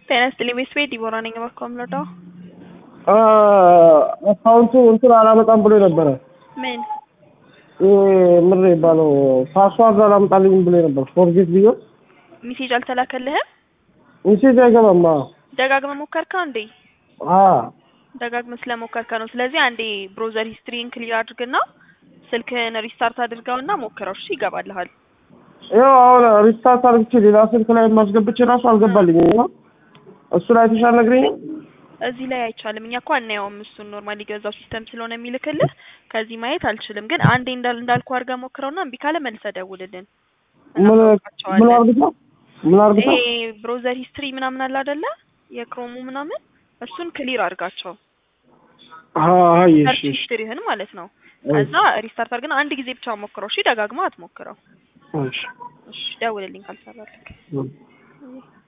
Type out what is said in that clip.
ጤና ይስጥልኝ ቤት ዲቦራ ነኝ በኮምሎዶ አካውንቱ እንትን አላመጣም ብሎ ነበረ። ምን ምን ይባለው ፓስዋርድ አላመጣልኝ ብሎ ነበር። ፎርጌት ቢዮ ሜሴጅ አልተላከልህም? ሜሴጅ አይገባም። ደጋግመህ ሞከርከው እንዴ? ደጋግመህ ስለሞከርከው ነው። ስለዚህ አንዴ ብሮዘር ሂስትሪን ክሊር አድርግና ስልክህን ሪስታርት አድርገውና ሞክረው። እሺ ይገባልሃል። ያው አሁን ሪስታርት አድርጌ ሌላ ስልክ ላይ ማስገብቼ ራሱ አልገባልኝም። እሱ ላይ ተሻለ ነግረኝ። እዚህ ላይ አይቻልም። እኛ እንኳን እናየውም እሱን ኖርማሊ ገዛው ሲስተም ስለሆነ የሚልክልህ ከዚህ ማየት አልችልም። ግን አንዴ እንዳልኩ አድርገህ ሞክረውና እምቢ ካለ መልሰህ ደውልልን። ምን አድርገህ ይሄ ብሮዘር ሂስትሪ ምናምን አለ አይደለ? የክሮሙ ምናምን እሱን ክሊር አድርጋቸው። እሺ ሂስትሪህን ማለት ነው። ከዛ ሪስታርት አድርገን አንድ ጊዜ ብቻ ሞክረው። እሺ ደጋግመህ አትሞክረው። እሺ ደውልልኝ ካልሰራልክ።